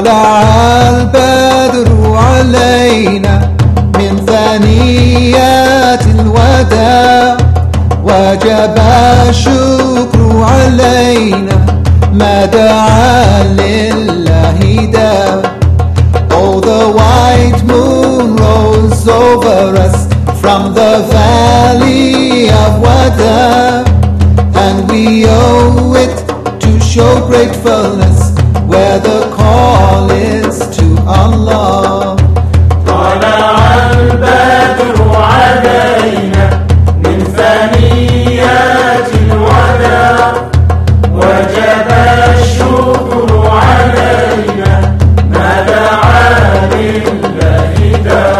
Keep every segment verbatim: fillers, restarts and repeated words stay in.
طلع البدر علينا من ثنيات الوداع وجب الشكر علينا ما دعا لله داع. Oh, the white moon rose over us from the valley of Wada, and we owe it to show gratefulness where the call is to Allah. طلع البدر علينا من ثنيات الوداع وجب الشكر علينا ما دعا لله داع.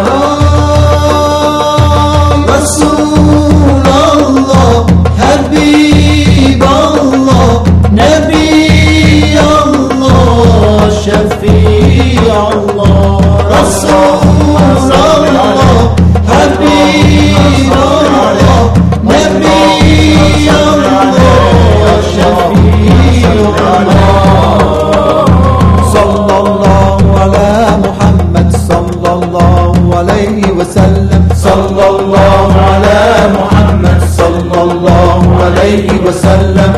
رسول الله حبيب الله نبي الله شفيع الله. رسول الله حبيب الله نبي الله شفيع الله. صلى الله على محمد صلى الله عليه وسلم. صلى الله على محمد صلى الله عليه وسلم.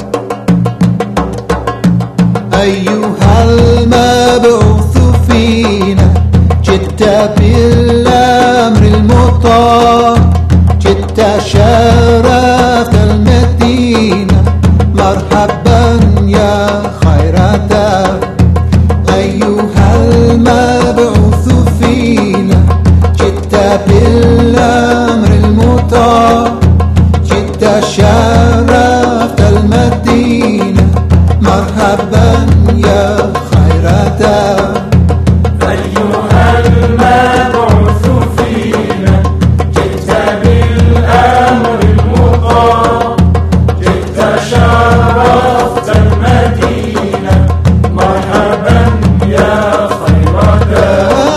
أيها المبعوث فينا جئت بالأمر المطاع جئت شرفت المدينة مرحبا يا خير دار. أيها المبعوث فينا جئت بالأمر المطاع جئت شرفت المدينة مرحبا يا خير دار. أيها المبعوث فينا جئت بالأمر المطاع جئت شرفت المدينة مرحبا يا خير دار.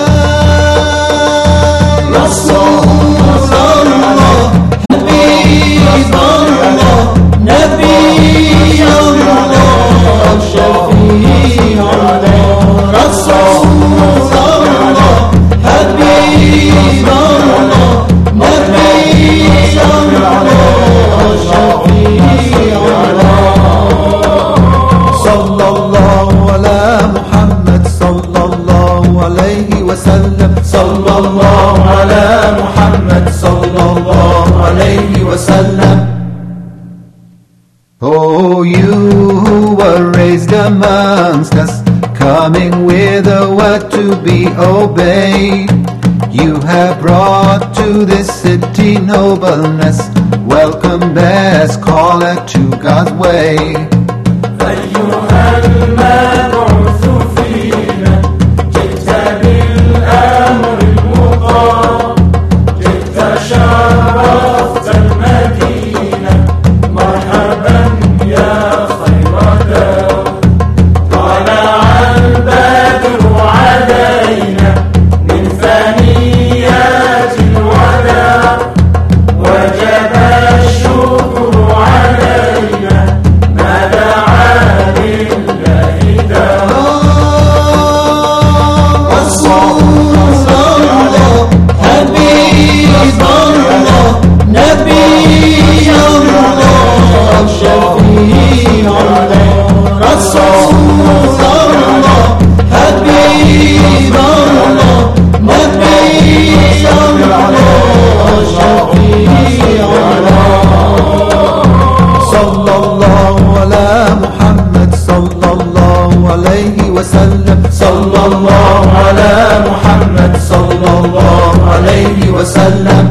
رسول الله حبيب الله نبي الله شفيع الله. رسول الله حبيب الله نبي الله شفيع الله. صلى الله على محمد صلى الله عليه وسلم. صلى الله على محمد صلى الله عليه وسلم. Oh, you who were raised amongst us, coming with a word to be obeyed. You have brought to this city nobleness. Welcome, best caller to God's way. أيها المبعوث فينا جئت بالأمر المطاع جئت شرفت المدينة مرحبا يا خير دار. طلع البدر علينا من ثنيات الوداع وجب الشكر علينا ما دعا لله داع. رسول الله حبيب الله نبي الله شفيع الله. رسول الله حبيب الله نبي الله شفيع الله. صلى الله على محمد صلى الله عليه وسلم. صلى الله على محمد صلى الله عليه وسلم.